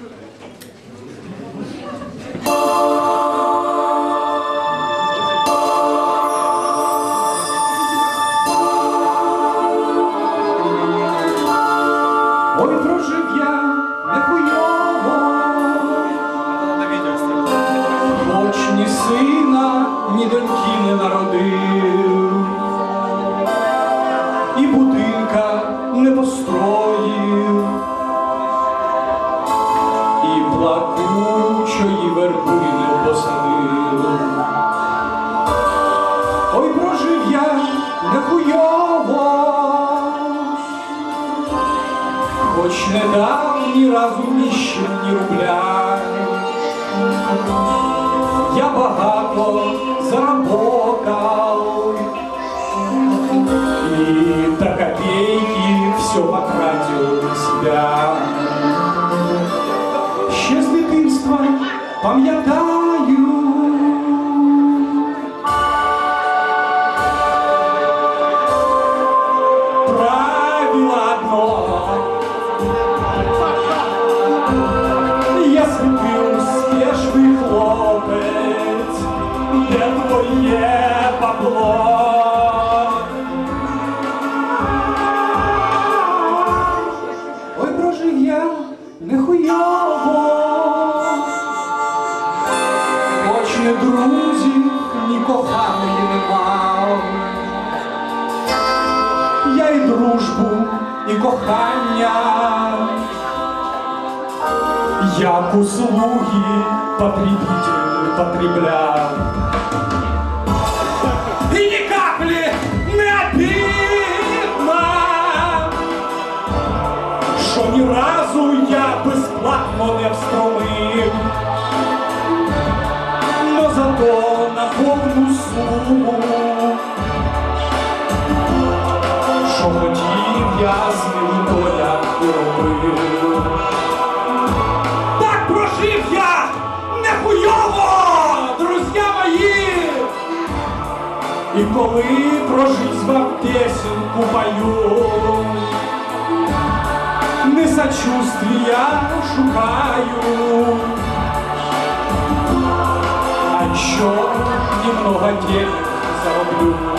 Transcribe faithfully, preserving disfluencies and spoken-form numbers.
Ой, прожив я нехуйово, хоч ні сина, ні доньки не народив, і будинка не построїв, і плакучої верби не посадив. Ой, прожив я нехуйово, хоч не дав ні разу ні ще, ні рубля. Я багато заработал, и до копейки все потратил на себя. Ще з дитинства пам'ятаю, правило одно: если ты успешный хлопець, де твоє бабло? Ой, прожив я нехуйово, хоч не друзів, ні коханої не мав. Я і дружбу, і кохання як услуги потребитель потреблял. И ни капли не обидно, що ні разу я безплатно не встромив, но зато на повну суму, що хотів я з ним порядку робив. Прожив я нехуйово, друзья мои! І коли про жизнь вам песенку пою, не сочувствия шукаю, а еще немного денег зароблю.